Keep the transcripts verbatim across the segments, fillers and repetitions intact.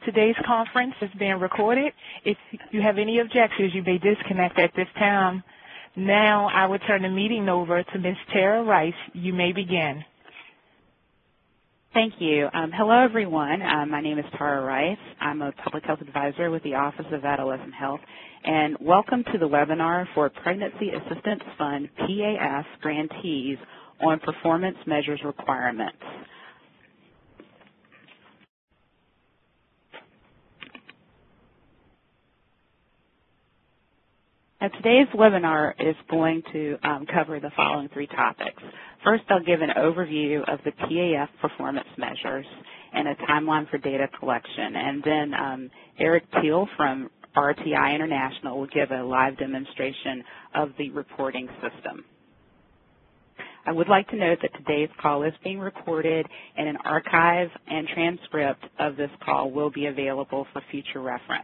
Today's conference is being recorded. If you have any objections, you may disconnect at this time. Now I will turn the meeting over to Miz Tara Rice. You may begin. Thank you. Um, hello, everyone. Uh, my name is Tara Rice. I'm a Public Health Advisor with the Office of Adolescent Health, and welcome to the webinar for Pregnancy Assistance Fund P A F grantees on performance measures requirements. Now, today's webinar is going to um, cover the following three topics. First, I'll give an overview of the P A F performance measures and a timeline for data collection. And then um, Eric Teal from R T I International will give a live demonstration of the reporting system. I would like to note that today's call is being recorded, and an archive and transcript of this call will be available for future reference.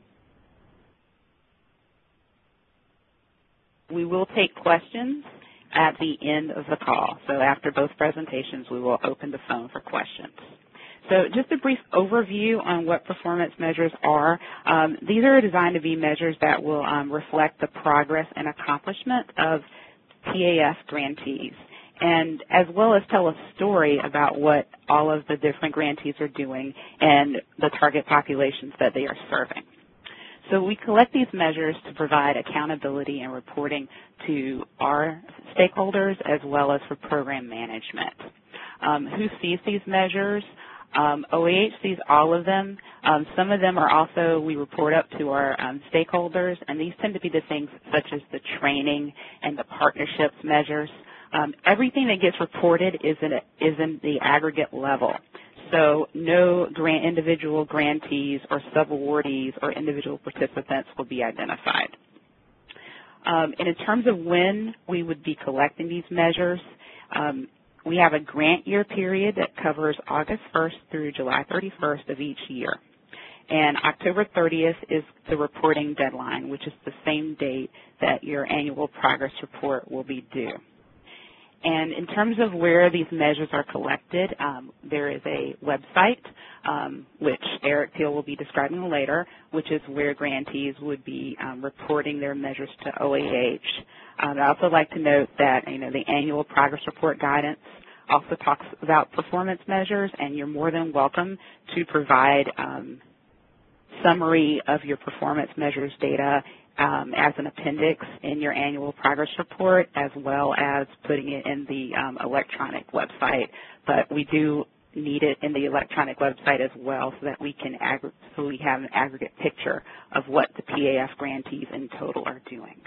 We will take questions at the end of the call. So after both presentations, we will open the phone for questions. So just a brief overview on what performance measures are. Um, these are designed to be measures that will um, reflect the progress and accomplishment of P A F grantees, and as well as tell a story about what all of the different grantees are doing and the target populations that they are serving. So we collect these measures to provide accountability and reporting to our stakeholders as well as for program management. Um, who sees these measures? Um, O A H sees all of them. Um, some of them are also, we report up to our um, stakeholders, and these tend to be the things such as the training and the partnerships measures. Um, everything that gets reported is in, a, is in the aggregate level. So no grant, individual grantees or subawardees or individual participants will be identified. Um, and in terms of when we would be collecting these measures, um, we have a grant year period that covers August first through July thirty-first of each year. And October thirtieth is the reporting deadline, which is the same date that your annual progress report will be due. And in terms of where these measures are collected, um, there is a website, um, which Eric Teal will be describing later, which is where grantees would be um, reporting their measures to O A H. Um, I'd also like to note that, you know, the annual progress report guidance also talks about performance measures, and you're more than welcome to provide um, summary of your performance measures data Um, as an appendix in your annual progress report, as well as putting it in the um, electronic website. But we do need it in the electronic website as well, so that we can ag- so we have an aggregate picture of what the P A F grantees in total are doing.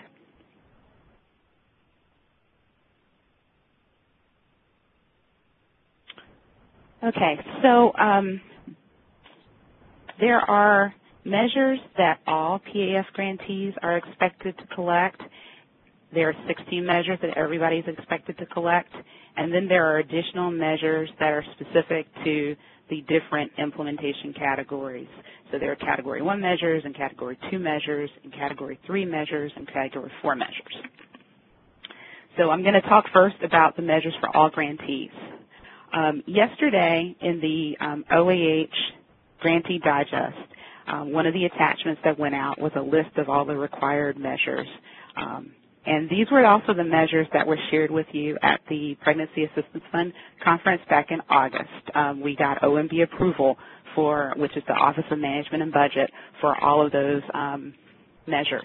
Okay, so um, there are measures that all P A F grantees are expected to collect. There are sixteen measures that everybody is expected to collect, and then there are additional measures that are specific to the different implementation categories. So there are Category one measures and Category two measures and Category three measures and Category four measures. So I'm going to talk first about the measures for all grantees. Um, yesterday in the um, O A H Grantee Digest, Um, one of the attachments that went out was a list of all the required measures. Um, and these were also the measures that were shared with you at the Pregnancy Assistance Fund conference back in August. Um, we got O M B approval for, which is the Office of Management and Budget, for all of those um, measures.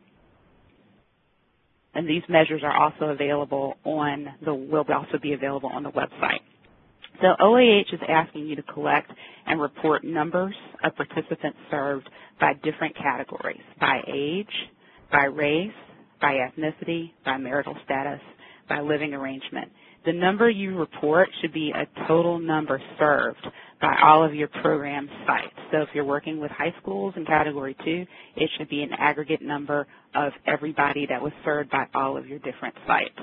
And these measures are also available on the, will also be available on the website. So O A H is asking you to collect and report numbers of participants served by different categories, by age, by race, by ethnicity, by marital status, by living arrangement. The number you report should be a total number served by all of your program sites. So if you're working with high schools in Category two, it should be an aggregate number of everybody that was served by all of your different sites.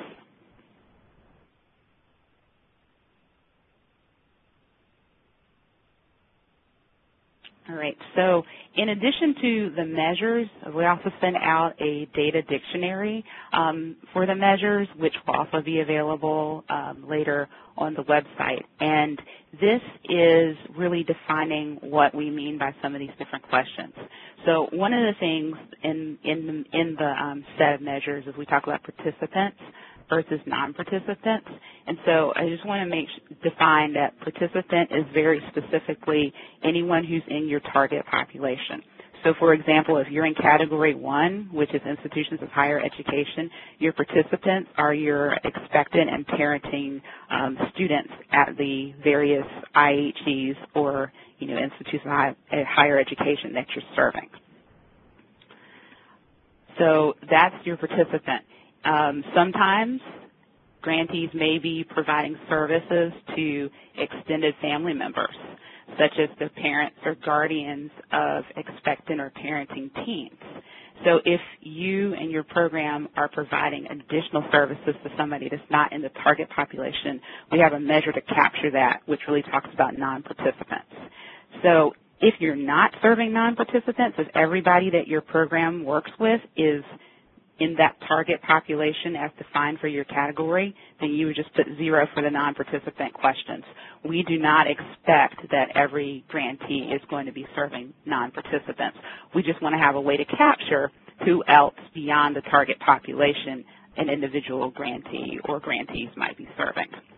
All right, so in addition to the measures, we also send out a data dictionary um, for the measures, which will also be available um, later on the website. And this is really defining what we mean by some of these different questions. So one of the things in, in, in the um, set of measures is we talk about participants versus non-participants. And so I just want to make define that participant is very specifically anyone who's in your target population. So for example, if you're in category one, which is institutions of higher education, your participants are your expectant and parenting um, students at the various I H Es or, you know, institutions of high, higher education that you're serving. So that's your participant. Um, sometimes grantees may be providing services to extended family members, such as the parents or guardians of expectant or parenting teens. So if you and your program are providing additional services to somebody that's not in the target population, we have a measure to capture that, which really talks about non-participants. So if you're not serving non-participants, if everybody that your program works with is in that target population as defined for your category, then you would just put zero for the non-participant questions. We do not expect that every grantee is going to be serving non-participants. We just want to have a way to capture who else beyond the target population an individual grantee or grantees might be serving.